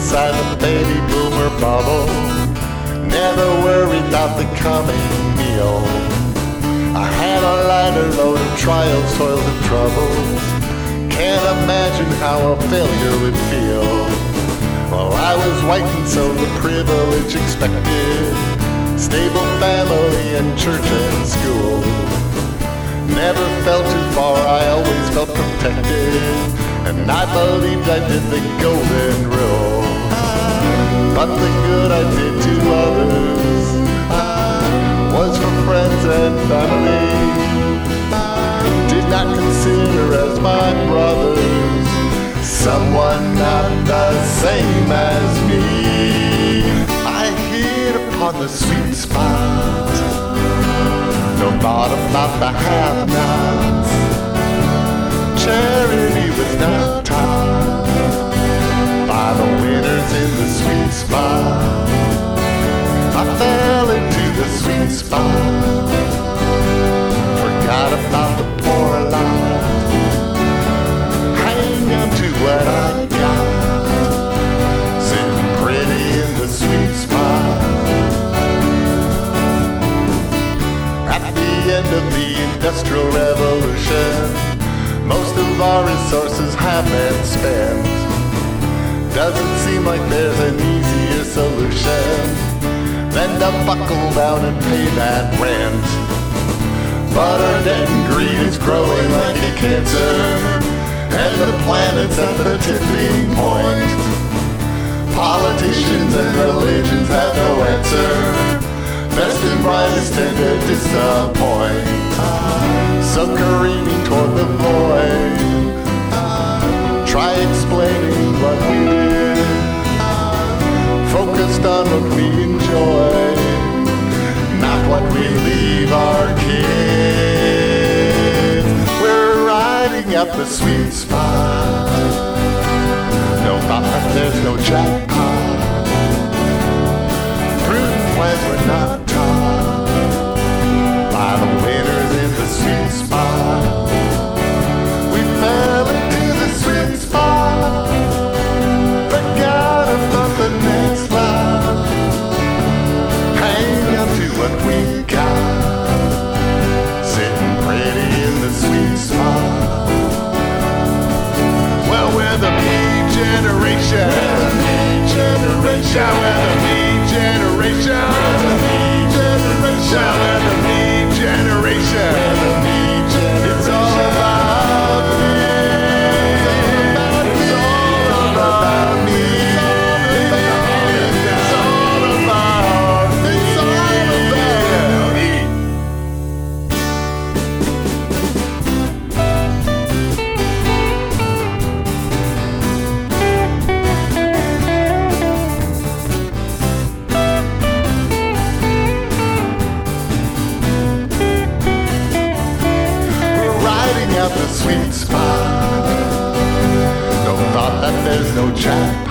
inside the baby boomer bubble. Never worried about the coming meal. I had a lighter load of trials, toils, and troubles. Can't imagine how a failure would feel. Well, I was white and so the privilege expected. Stable family and church and school. Never fell too far, I always felt protected. And I believed I did the golden rule. But the good I did to others was for friends and family. Did not consider as my brothers someone not the same as me. I hit upon the sweet spot. No thought about the have-nots. Charity was not taught by the winners in the sweet spot. I fell into the sweet spot. Forgot about the poor lot. Hang on to what I got. Sitting pretty in the sweet spot. At the end of the Industrial Revolution, most of our resources have been spent. Doesn't seem like there's an easier solution than to buckle down and pay that rent. But our debt and greed is growing like a cancer, and the planet's at the tipping point. Politicians and religions have no answer. Best and brightest tend to disappoint. So careening toward the void, try explaining what we did. Focused on what we enjoy, not what we leave our kids. We're riding at the sweet spot. No thought that there's no jackpot. Prudent plans were not taught by the winners in the sweet spot. We fell into the sweet spot. Forgot about the next life. Hang on to what we got. Sitting pretty in the sweet spot. Well, we're the me generation. We're the me generation. We're the me generation. We're the me generation. We're the me generation. We're the me generation. It's all about me. It's all about me. It's all about me. It's all about me. At the sweet spot. No thought that there's no jackpot.